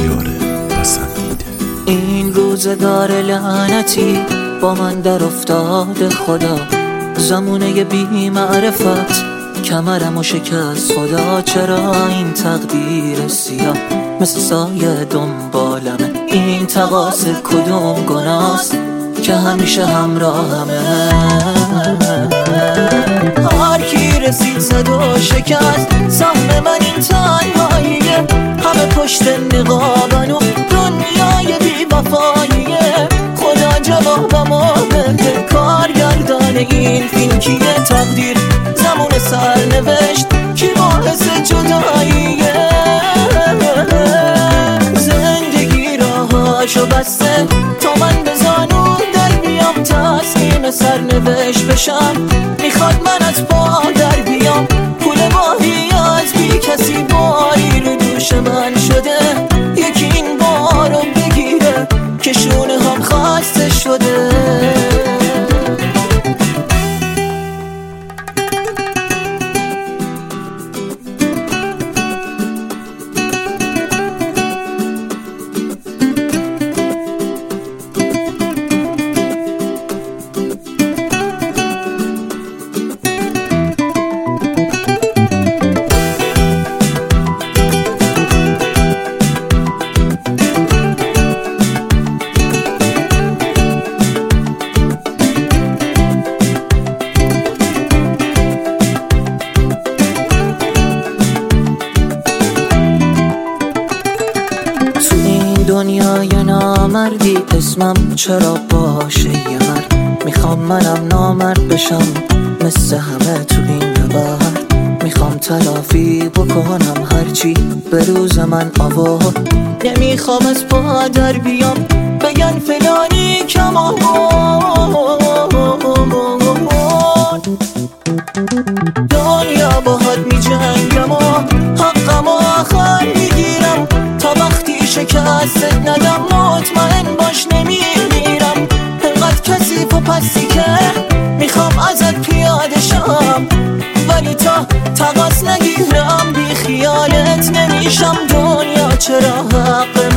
اختیار پسندیده. این روزگار لعنتی با من در افتاد خدا، زمونه بی معرفت کمرمو شکست خدا. چرا این تقدیر سیاه مثل سایه دنبالمه؟ این تقاص کدوم گناست که همیشه همراهمه؟ هر کی رسید زد و شکست، سهم من این تنهاییه. همه پشت نقابن و دنیای بی وفاییه. خدا جوابمو بده، کارگردان این فیلم کیه؟ تقدیر زمان سرنوشت کی باعث جداییه؟ زندگی راهاشو بسته تا من به زانو در بیام، تسلیم سرنوشت بشم. میخواد من از پا در بیام، پول ماهی از بی کسی باری رو دوش من شده. یکی این بارو بگیره که شونه هم خسته شده. دنیای نامردی اسمم چرا باشه یه مرد؟ میخوام منم نامرد بشم مثل همه تو این نبرد. میخوام تلافی بکنم هرچی به روز من آورد. نمیخوام از پا در بیام بگن فلانی کم آورد. دنیا باهات میجنگم و حقم و آخر میگیرم، تا وقتی شکست ندم مطمئن باش نمیمیرم. انقدر کثیف و پسی که میخوام ازت پیاده شم، ولی تا تقاص نگیرم بی خیالت نمیشم. دنیا چرا حق